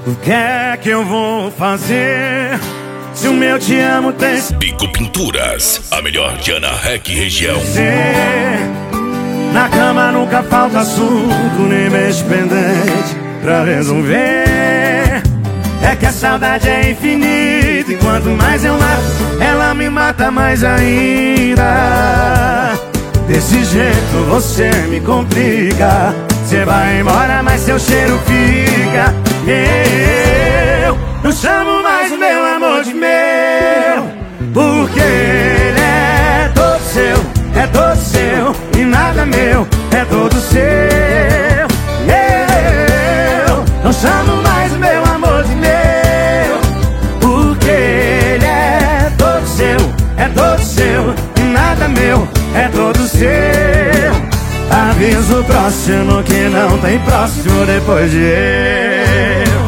O que é que eu vou fazer se o meu te amo tem... Bico Pinturas, a melhor de Ana Rec região. Na cama nunca falta assunto, nem beijo pendente pra resolver. É que a saudade é infinita e quanto mais eu mato, ela me mata mais ainda. Desse jeito você me complica. Você vai embora, mas seu cheiro fica. Eu não chamo mais o meu amor de meu, porque ele é todo seu, é todo seu, e nada meu, é todo seu. Eu não chamo mais o meu amor de meu, porque ele é todo seu, e nada meu, é todo seu. Aviso próximo que não tem próximo depois de eu.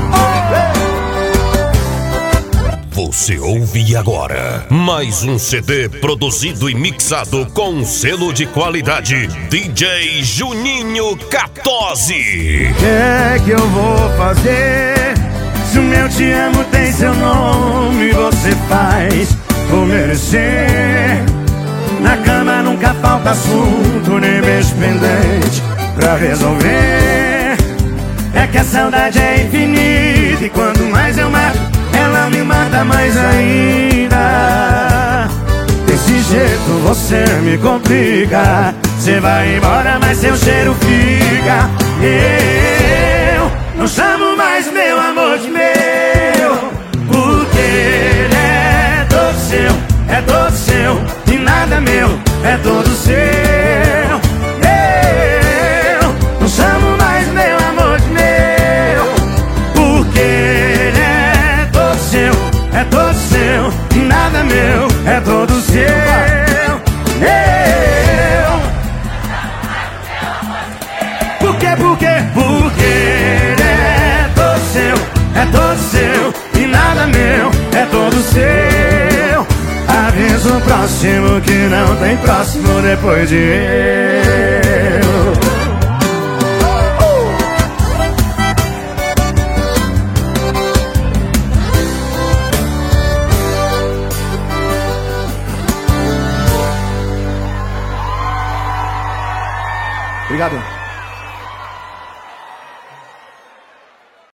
Você ouve agora mais um CD produzido e mixado com selo de qualidade DJ Juninho 14. O que é que eu vou fazer se o meu te amo tem seu nome? Você faz por merecer. Na cama nunca falta assunto, nem beijo pendente pra resolver. É que a saudade é infinita e quanto mais eu mato, ela me mata mais ainda. Desse jeito você me complica. Você vai embora, mas seu cheiro fica. Eu não chamo mais meu amor de meu, porque ele é todo seu, é todo seu, e nada meu, é todo seu. Eu não chamo mais meu amor de meu, porque ele é todo seu, é todo seu, e nada meu, é todo seu. Eu Por quê? Porque ele é todo seu, é todo seu, e nada meu, é todo seu. Aviso próximo que não tem próximo depois de eu. Obrigado.